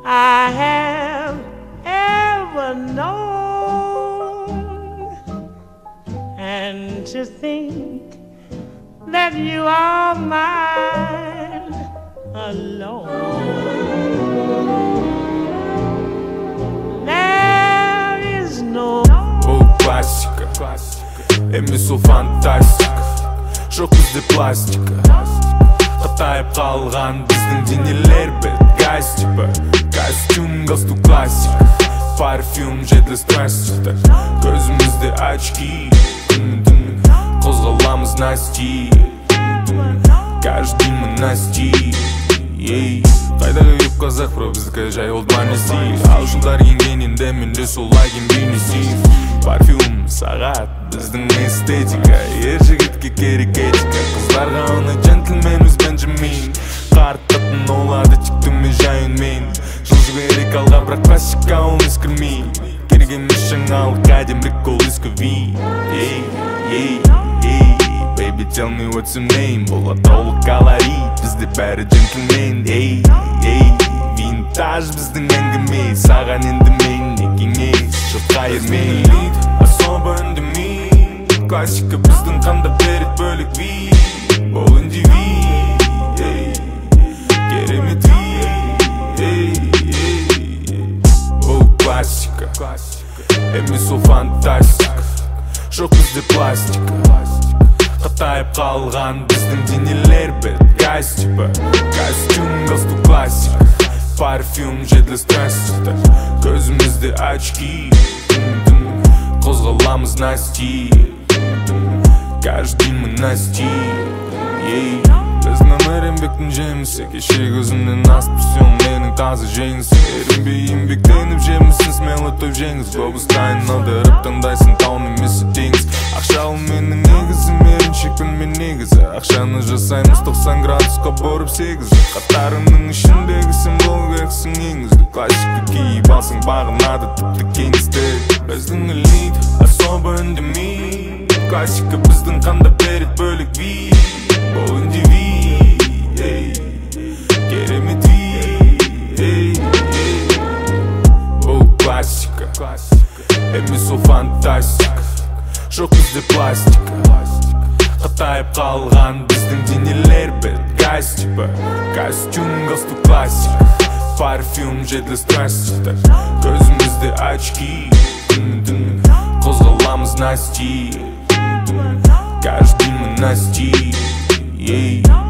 I have ever known. And to think that you are mine alone. There is no. Bu klasika, emis o fantastika. Жоқ бізде пластика. Қатайып қалған біздің денелер бет газ типа. Костюм, галстук классика. Парфюм, жеті страстьтер. Көзімізде очки. Қозғаламыз насти. Каждый мы насти. Қайдағы еп қазақ, бро біздікі жай олд мани стиль. Ағылшындар киінген енді менде солай киінбеймін стиль. Парфюм, сағат, біздің эстетика. Ер жігітке керек этика. Қыздарға оны джентльмен өз бенджамин. Қарт қатын олады тек түме жайынмен. Жыл жүгерек алға бірақ классика ол ескірмей. Керек емес жаңалық әдемірек ол ескі Baby, tell me what's your name. Бола толы колорит, бізде бәрі джентльмен. Винтаж біздің әңгіме. Саған енді мен не кеңес, жұртқа ермей. Особо үндемей. Классика біздің қанда берет бөлік вид. Ол индивид, керемет вид. Ол классика, емес ол фантастика. Жоқ бізде пластика. Қатайып қалған біздің денелер бет газ типа. Костюм, галстук классика. Парфюм, жеті страстьтер. Көзімізде очки. Қозғаламыз насти. Каждый мы насти. Біздің еңбектің жемісі. Кеше көзімнен асып түсем менің таза жеңісі. Ерінбей еңбектеніп жемісін смело той жеңіс. Глобустайын алдырып таңдайсың тау немесе теңіз. Ақшалы менің негізім, еріншекпін мен негізі. Ақшаны жасаймыз 90 градусқа борып 8. Қатарының ішіндегі сен болу керексің ең үздік. Классика киіп алсаң бағынады тіпті кеңістік. Біздің элит, особо үндемей. Классика біздің қанда берет бөлік вид. Бұл индивид, керемет вид. Бұл классика, емес ол фантастика. Жоқ бізде пластика. Қатайып қалған біздің денелер бет газ типа. Костюм, галстук классика. Парфюм, жеті страстьтер. Көзімізде очки. Қозғаламыз насти. Каждый мы насти.